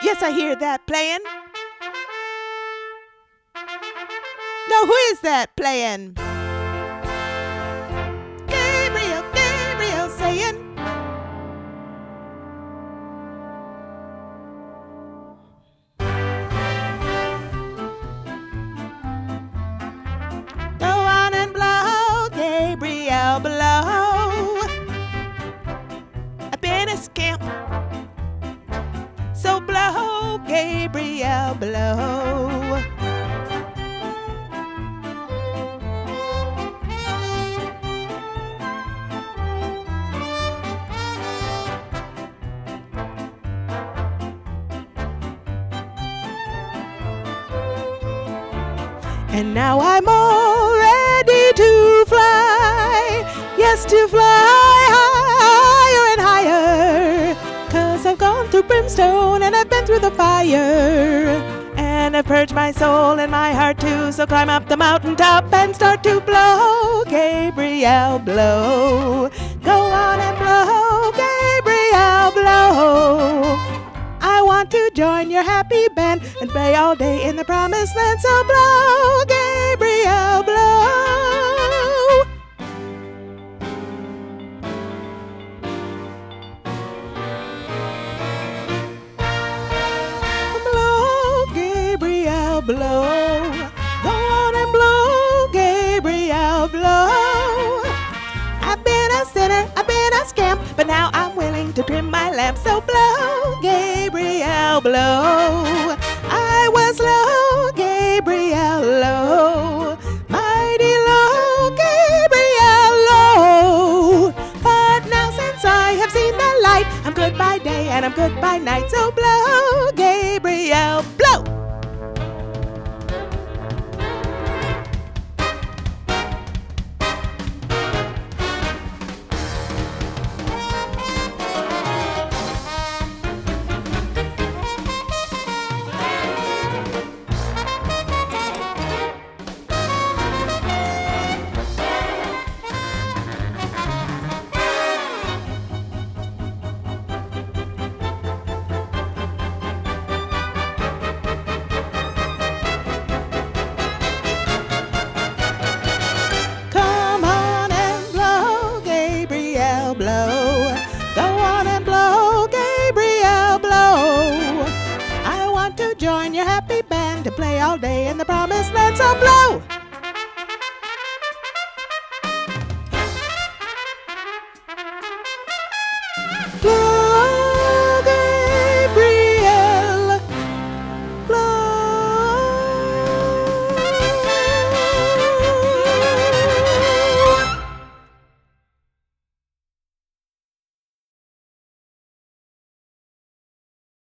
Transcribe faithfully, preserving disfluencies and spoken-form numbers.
Yes, I hear that playing. No, who is that playing? Gabriel, Gabriel saying. Go on and blow, Gabriel, blow. I've been a scamp, so blow, Gabriel, blow. And now I'm all ready to fly, yes, to fly higher and higher. 'Cause I've gone through brimstone and I've been through the fire. And I've purged my soul and my heart too. So climb up the mountaintop and start to blow, Gabriel, blow. Go on and blow, Gabriel, blow. I want to join your happy band and play all day in the promised land. So blow, Gabriel, blow. Blow, Gabriel, blow. Go on and blow, Gabriel, blow. I've been a sinner, I've been a scamp, but now I'm willing to trim my lamp. So blow, Gabriel, blow. I was low, Gabriel, low. Mighty low, Gabriel, low. But now since I have seen the light, I'm good by day and I'm good by night. So blow, Gabriel, blow. Blow. Go on and blow, Gabriel, blow. I want to join your happy band to play all day in the promised land. So blow. Blow.